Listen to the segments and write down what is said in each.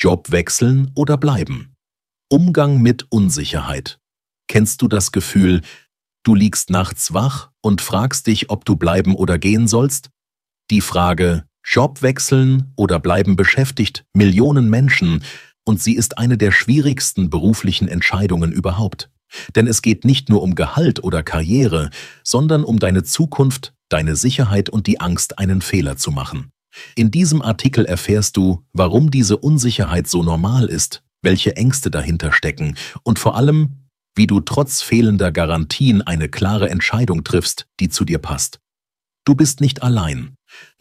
Job wechseln oder bleiben? Umgang mit Unsicherheit. Kennst du das Gefühl, du liegst nachts wach und fragst dich, ob du bleiben oder gehen sollst? Die Frage Job wechseln oder bleiben beschäftigt Millionen Menschen und sie ist eine der schwierigsten beruflichen Entscheidungen überhaupt. Denn es geht nicht nur um Gehalt oder Karriere, sondern um deine Zukunft, deine Sicherheit und die Angst, einen Fehler zu machen. In diesem Artikel erfährst du, warum diese Unsicherheit so normal ist, welche Ängste dahinter stecken und vor allem, wie du trotz fehlender Garantien eine klare Entscheidung triffst, die zu dir passt. Du bist nicht allein.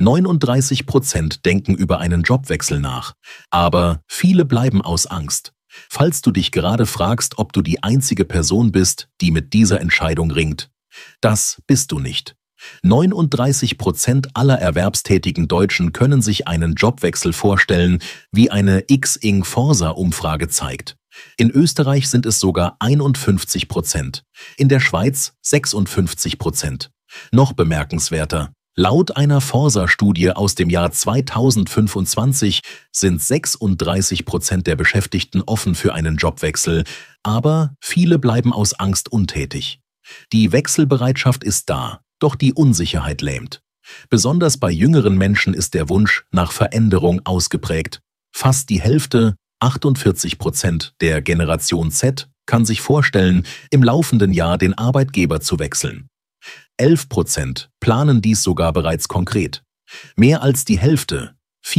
39% denken über einen Jobwechsel nach, aber viele bleiben aus Angst. Falls du dich gerade fragst, ob du die einzige Person bist, die mit dieser Entscheidung ringt, das bist du nicht. 39% aller erwerbstätigen Deutschen können sich einen Jobwechsel vorstellen, wie eine Xing-Forsa-Umfrage zeigt. In Österreich sind es sogar 51%, in der Schweiz 56%. Noch bemerkenswerter: Laut einer Forsa-Studie aus dem Jahr 2025 sind 36% der Beschäftigten offen für einen Jobwechsel, aber viele bleiben aus Angst untätig. Die Wechselbereitschaft ist da, doch die Unsicherheit lähmt. Besonders bei jüngeren Menschen ist der Wunsch nach Veränderung ausgeprägt. Fast die Hälfte, 48% der Generation Z, kann sich vorstellen, im laufenden Jahr den Arbeitgeber zu wechseln. 11% planen dies sogar bereits konkret. Mehr als die Hälfte,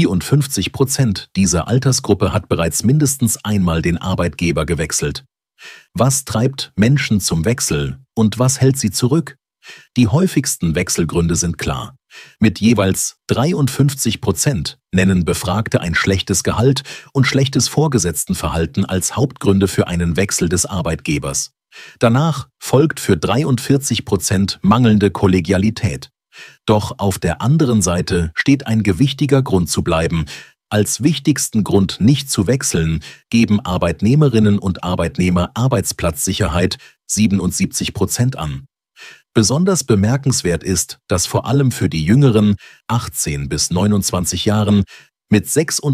54% dieser Altersgruppe hat bereits mindestens einmal den Arbeitgeber gewechselt. Was treibt Menschen zum Wechsel und was hält sie zurück? Die häufigsten Wechselgründe sind klar. Mit jeweils 53% nennen Befragte ein schlechtes Gehalt und schlechtes Vorgesetztenverhalten als Hauptgründe für einen Wechsel des Arbeitgebers. Danach folgt für 43% mangelnde Kollegialität. Doch auf der anderen Seite steht ein gewichtiger Grund zu bleiben. Als wichtigsten Grund, nicht zu wechseln, geben Arbeitnehmerinnen und Arbeitnehmer Arbeitsplatzsicherheit 77% an. Besonders bemerkenswert ist, dass vor allem für die Jüngeren, 18 bis 29 Jahren, mit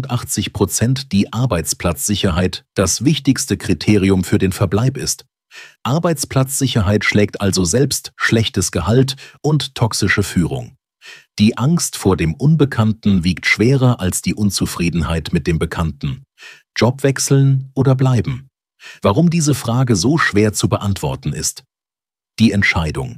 86% die Arbeitsplatzsicherheit das wichtigste Kriterium für den Verbleib ist. Arbeitsplatzsicherheit schlägt also selbst schlechtes Gehalt und toxische Führung. Die Angst vor dem Unbekannten wiegt schwerer als die Unzufriedenheit mit dem Bekannten. Job wechseln oder bleiben? Warum diese Frage so schwer zu beantworten ist? Die Entscheidung.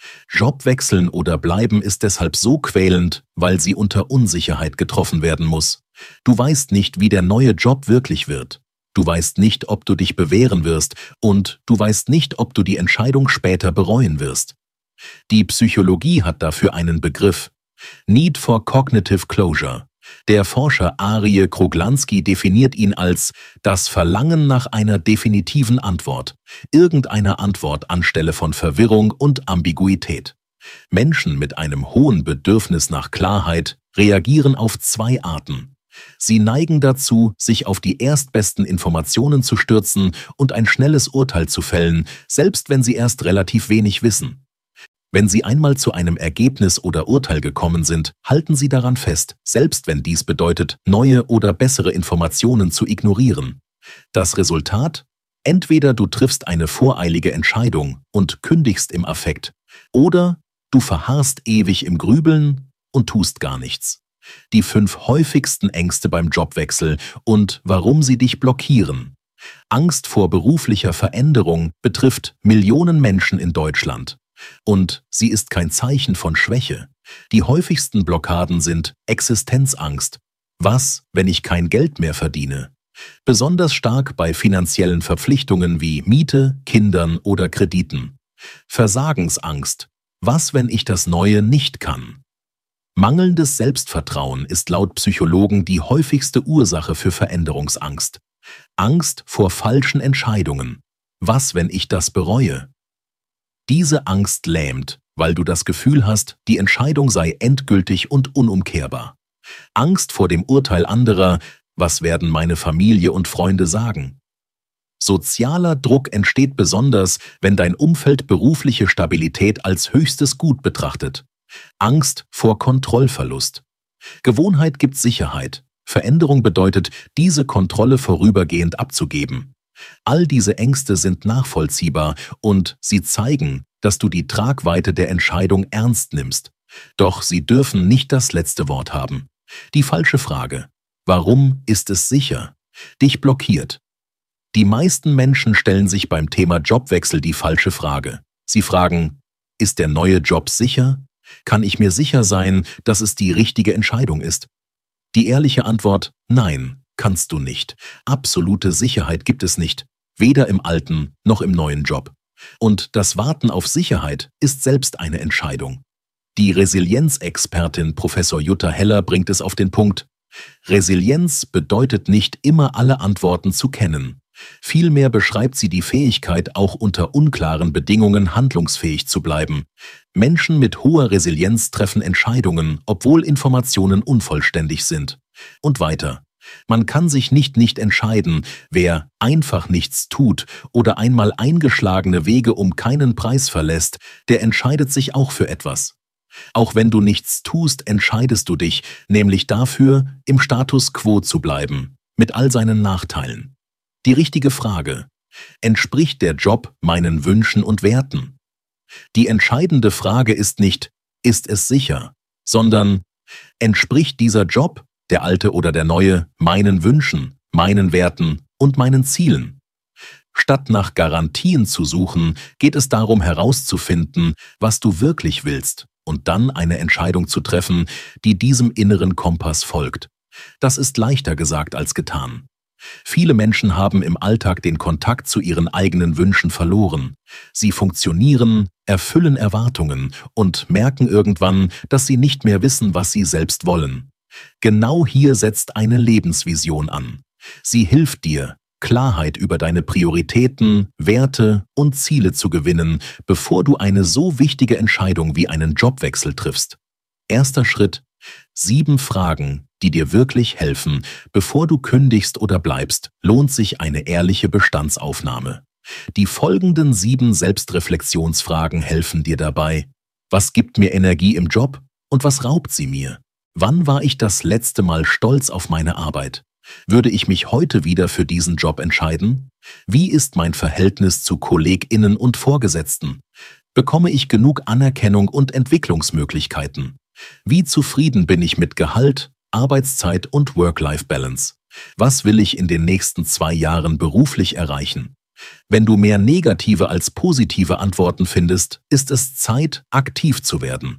Job wechseln oder bleiben ist deshalb so quälend, weil sie unter Unsicherheit getroffen werden muss. Du weißt nicht, wie der neue Job wirklich wird. Du weißt nicht, ob du dich bewähren wirst und du weißt nicht, ob du die Entscheidung später bereuen wirst. Die Psychologie hat dafür einen Begriff: Need for Cognitive Closure. Der Forscher Arie Kruglanski definiert ihn als das Verlangen nach einer definitiven Antwort, irgendeiner Antwort anstelle von Verwirrung und Ambiguität. Menschen mit einem hohen Bedürfnis nach Klarheit reagieren auf zwei Arten. Sie neigen dazu, sich auf die erstbesten Informationen zu stürzen und ein schnelles Urteil zu fällen, selbst wenn sie erst relativ wenig wissen. Wenn Sie einmal zu einem Ergebnis oder Urteil gekommen sind, halten Sie daran fest, selbst wenn dies bedeutet, neue oder bessere Informationen zu ignorieren. Das Resultat? Entweder du triffst eine voreilige Entscheidung und kündigst im Affekt, oder du verharrst ewig im Grübeln und tust gar nichts. Die 5 häufigsten Ängste beim Jobwechsel und warum sie dich blockieren. Angst vor beruflicher Veränderung betrifft Millionen Menschen in Deutschland. Und sie ist kein Zeichen von Schwäche. Die häufigsten Blockaden sind Existenzangst. Was, wenn ich kein Geld mehr verdiene? Besonders stark bei finanziellen Verpflichtungen wie Miete, Kindern oder Krediten. Versagensangst. Was, wenn ich das Neue nicht kann? Mangelndes Selbstvertrauen ist laut Psychologen die häufigste Ursache für Veränderungsangst. Angst vor falschen Entscheidungen. Was, wenn ich das bereue? Diese Angst lähmt, weil du das Gefühl hast, die Entscheidung sei endgültig und unumkehrbar. Angst vor dem Urteil anderer, was werden meine Familie und Freunde sagen? Sozialer Druck entsteht besonders, wenn dein Umfeld berufliche Stabilität als höchstes Gut betrachtet. Angst vor Kontrollverlust. Gewohnheit gibt Sicherheit, Veränderung bedeutet, diese Kontrolle vorübergehend abzugeben. All diese Ängste sind nachvollziehbar und sie zeigen, dass du die Tragweite der Entscheidung ernst nimmst. Doch sie dürfen nicht das letzte Wort haben. Die falsche Frage, warum ist es sicher, dich blockiert. Die meisten Menschen stellen sich beim Thema Jobwechsel die falsche Frage. Sie fragen, ist der neue Job sicher? Kann ich mir sicher sein, dass es die richtige Entscheidung ist? Die ehrliche Antwort, nein, kannst du nicht. Absolute Sicherheit gibt es nicht, weder im alten noch im neuen Job. Und das Warten auf Sicherheit ist selbst eine Entscheidung. Die Resilienzexpertin Professor Jutta Heller bringt es auf den Punkt. Resilienz bedeutet nicht immer alle Antworten zu kennen. Vielmehr beschreibt sie die Fähigkeit, auch unter unklaren Bedingungen handlungsfähig zu bleiben. Menschen mit hoher Resilienz treffen Entscheidungen, obwohl Informationen unvollständig sind. Und weiter. Man kann sich nicht entscheiden, wer einfach nichts tut oder einmal eingeschlagene Wege um keinen Preis verlässt, der entscheidet sich auch für etwas. Auch wenn du nichts tust, entscheidest du dich, nämlich dafür, im Status quo zu bleiben, mit all seinen Nachteilen. Die richtige Frage: Entspricht der Job meinen Wünschen und Werten? Die entscheidende Frage ist nicht, ist es sicher, sondern entspricht dieser Job, der alte oder der neue, meinen Wünschen, meinen Werten und meinen Zielen? Statt nach Garantien zu suchen, geht es darum herauszufinden, was du wirklich willst und dann eine Entscheidung zu treffen, die diesem inneren Kompass folgt. Das ist leichter gesagt als getan. Viele Menschen haben im Alltag den Kontakt zu ihren eigenen Wünschen verloren. Sie funktionieren, erfüllen Erwartungen und merken irgendwann, dass sie nicht mehr wissen, was sie selbst wollen. Genau hier setzt eine Lebensvision an. Sie hilft dir, Klarheit über deine Prioritäten, Werte und Ziele zu gewinnen, bevor du eine so wichtige Entscheidung wie einen Jobwechsel triffst. Erster Schritt: 7 Fragen, die dir wirklich helfen, bevor du kündigst oder bleibst, lohnt sich eine ehrliche Bestandsaufnahme. Die folgenden 7 Selbstreflexionsfragen helfen dir dabei. Was gibt mir Energie im Job und was raubt sie mir? Wann war ich das letzte Mal stolz auf meine Arbeit? Würde ich mich heute wieder für diesen Job entscheiden? Wie ist mein Verhältnis zu KollegInnen und Vorgesetzten? Bekomme ich genug Anerkennung und Entwicklungsmöglichkeiten? Wie zufrieden bin ich mit Gehalt, Arbeitszeit und Work-Life-Balance? Was will ich in den nächsten 2 Jahren beruflich erreichen? Wenn du mehr negative als positive Antworten findest, ist es Zeit, aktiv zu werden.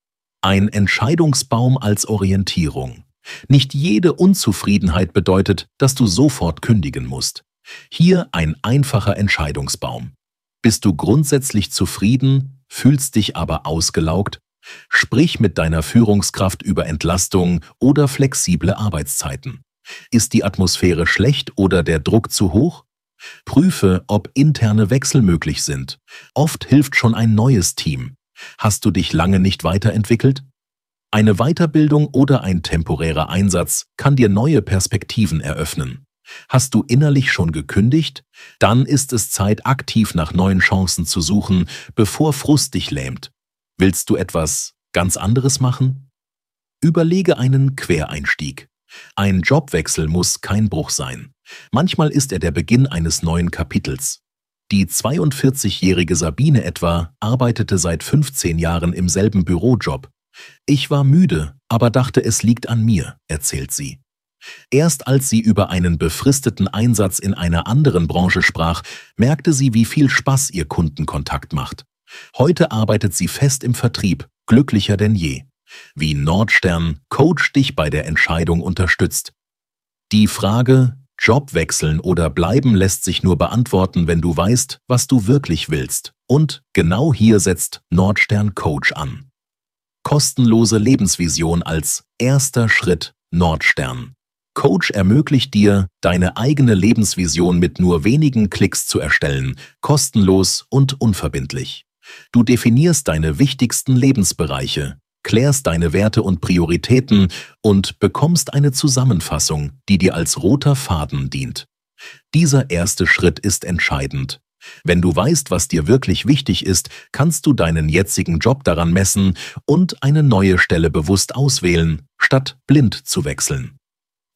Ein Entscheidungsbaum als Orientierung. Nicht jede Unzufriedenheit bedeutet, dass du sofort kündigen musst. Hier ein einfacher Entscheidungsbaum. Bist du grundsätzlich zufrieden, fühlst dich aber ausgelaugt? Sprich mit deiner Führungskraft über Entlastung oder flexible Arbeitszeiten. Ist die Atmosphäre schlecht oder der Druck zu hoch? Prüfe, ob interne Wechsel möglich sind. Oft hilft schon ein neues Team. Hast du dich lange nicht weiterentwickelt? Eine Weiterbildung oder ein temporärer Einsatz kann dir neue Perspektiven eröffnen. Hast du innerlich schon gekündigt? Dann ist es Zeit, aktiv nach neuen Chancen zu suchen, bevor Frust dich lähmt. Willst du etwas ganz anderes machen? Überlege einen Quereinstieg. Ein Jobwechsel muss kein Bruch sein. Manchmal ist er der Beginn eines neuen Kapitels. Die 42-jährige Sabine etwa arbeitete seit 15 Jahren im selben Bürojob. Ich war müde, aber dachte, es liegt an mir, erzählt sie. Erst als sie über einen befristeten Einsatz in einer anderen Branche sprach, merkte sie, wie viel Spaß ihr Kundenkontakt macht. Heute arbeitet sie fest im Vertrieb, glücklicher denn je. Wie Nordstern Coach dich bei der Entscheidung unterstützt. Die Frage, Job wechseln oder bleiben, lässt sich nur beantworten, wenn du weißt, was du wirklich willst. Und genau hier setzt Nordstern Coach an. Kostenlose Lebensvision als erster Schritt. Nordstern Coach ermöglicht dir, deine eigene Lebensvision mit nur wenigen Klicks zu erstellen, kostenlos und unverbindlich. Du definierst deine wichtigsten Lebensbereiche, klärst deine Werte und Prioritäten und bekommst eine Zusammenfassung, die dir als roter Faden dient. Dieser erste Schritt ist entscheidend. Wenn du weißt, was dir wirklich wichtig ist, kannst du deinen jetzigen Job daran messen und eine neue Stelle bewusst auswählen, statt blind zu wechseln.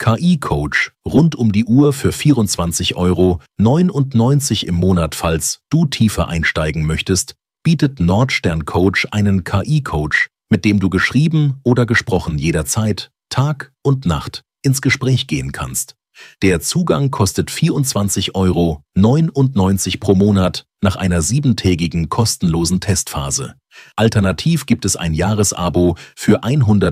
KI-Coach rund um die Uhr für 24,99 € im Monat. Falls du tiefer einsteigen möchtest, bietet Nordstern Coach einen KI-Coach, mit dem du geschrieben oder gesprochen jederzeit, Tag und Nacht, ins Gespräch gehen kannst. Der Zugang kostet 24,99 € pro Monat nach einer 7-tägigen kostenlosen Testphase. Alternativ gibt es ein Jahresabo für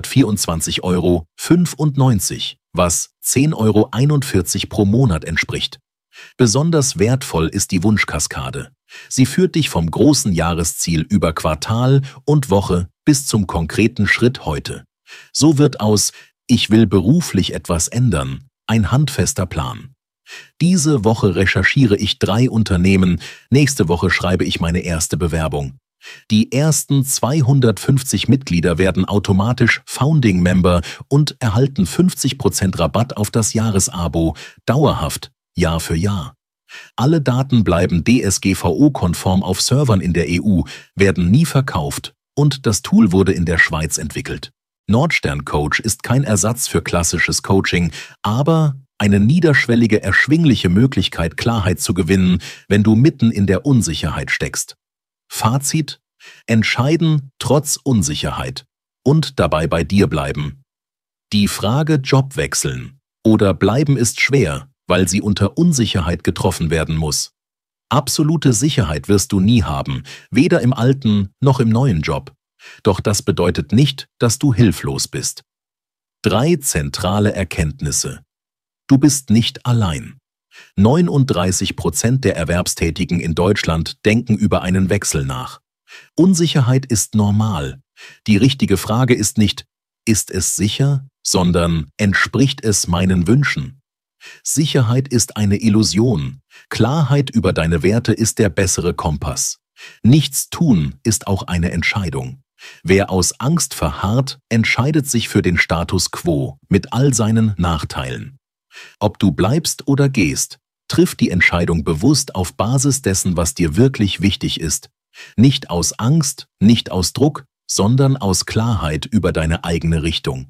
124,95 €, was 10,41 € pro Monat entspricht. Besonders wertvoll ist die Wunschkaskade. Sie führt dich vom großen Jahresziel über Quartal und Woche bis zum konkreten Schritt heute. So wird aus „Ich will beruflich etwas ändern" ein handfester Plan. Diese Woche recherchiere ich 3 Unternehmen, nächste Woche schreibe ich meine erste Bewerbung. Die ersten 250 Mitglieder werden automatisch Founding Member und erhalten 50% Rabatt auf das Jahresabo, dauerhaft, Jahr für Jahr. Alle Daten bleiben DSGVO-konform auf Servern in der EU, werden nie verkauft und das Tool wurde in der Schweiz entwickelt. Nordstern Coach ist kein Ersatz für klassisches Coaching, aber eine niederschwellige, erschwingliche Möglichkeit, Klarheit zu gewinnen, wenn du mitten in der Unsicherheit steckst. Fazit: Entscheiden trotz Unsicherheit und dabei bei dir bleiben. Die Frage Job wechseln oder bleiben ist schwer, weil sie unter Unsicherheit getroffen werden muss. Absolute Sicherheit wirst du nie haben, weder im alten noch im neuen Job. Doch das bedeutet nicht, dass du hilflos bist. 3 zentrale Erkenntnisse. Du bist nicht allein. 39% der Erwerbstätigen in Deutschland denken über einen Wechsel nach. Unsicherheit ist normal. Die richtige Frage ist nicht, ist es sicher, sondern entspricht es meinen Wünschen? Sicherheit ist eine Illusion. Klarheit über deine Werte ist der bessere Kompass. Nichts tun ist auch eine Entscheidung. Wer aus Angst verharrt, entscheidet sich für den Status quo mit all seinen Nachteilen. Ob du bleibst oder gehst, triff die Entscheidung bewusst auf Basis dessen, was dir wirklich wichtig ist. Nicht aus Angst, nicht aus Druck, sondern aus Klarheit über deine eigene Richtung.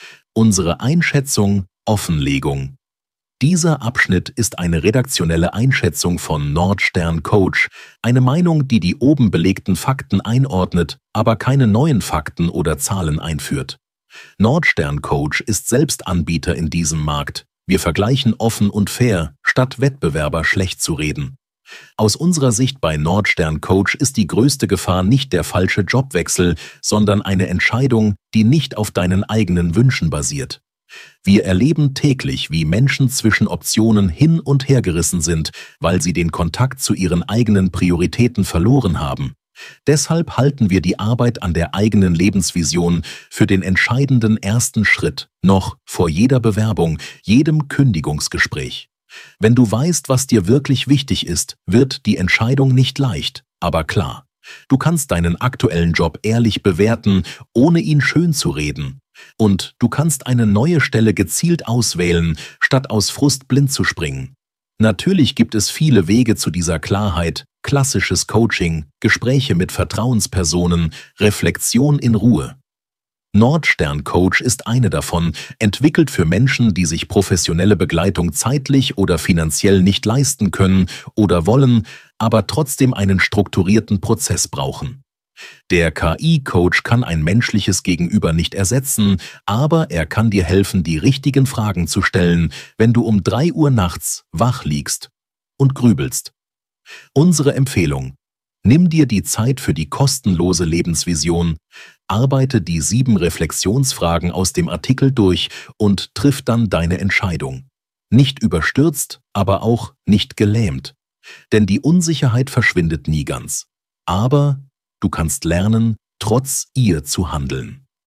Unsere Einschätzung, Offenlegung. Dieser Abschnitt ist eine redaktionelle Einschätzung von Nordstern Coach, eine Meinung, die die oben belegten Fakten einordnet, aber keine neuen Fakten oder Zahlen einführt. Nordstern Coach ist selbst Anbieter in diesem Markt. Wir vergleichen offen und fair, statt Wettbewerber schlecht zu reden. Aus unserer Sicht bei Nordstern Coach ist die größte Gefahr nicht der falsche Jobwechsel, sondern eine Entscheidung, die nicht auf deinen eigenen Wünschen basiert. Wir erleben täglich, wie Menschen zwischen Optionen hin und her gerissen sind, weil sie den Kontakt zu ihren eigenen Prioritäten verloren haben. Deshalb halten wir die Arbeit an der eigenen Lebensvision für den entscheidenden ersten Schritt, noch vor jeder Bewerbung, jedem Kündigungsgespräch. Wenn du weißt, was dir wirklich wichtig ist, wird die Entscheidung nicht leicht, aber klar. Du kannst deinen aktuellen Job ehrlich bewerten, ohne ihn schön zu reden. Und du kannst eine neue Stelle gezielt auswählen, statt aus Frust blind zu springen. Natürlich gibt es viele Wege zu dieser Klarheit: klassisches Coaching, Gespräche mit Vertrauenspersonen, Reflexion in Ruhe. Nordstern Coach ist eine davon, entwickelt für Menschen, die sich professionelle Begleitung zeitlich oder finanziell nicht leisten können oder wollen, aber trotzdem einen strukturierten Prozess brauchen. Der KI-Coach kann ein menschliches Gegenüber nicht ersetzen, aber er kann dir helfen, die richtigen Fragen zu stellen, wenn du um 3 Uhr nachts wach liegst und grübelst. Unsere Empfehlung: Nimm dir die Zeit für die kostenlose Lebensvision, arbeite die 7 Reflexionsfragen aus dem Artikel durch und triff dann deine Entscheidung. Nicht überstürzt, aber auch nicht gelähmt. Denn die Unsicherheit verschwindet nie ganz. Aber du kannst lernen, trotz ihr zu handeln.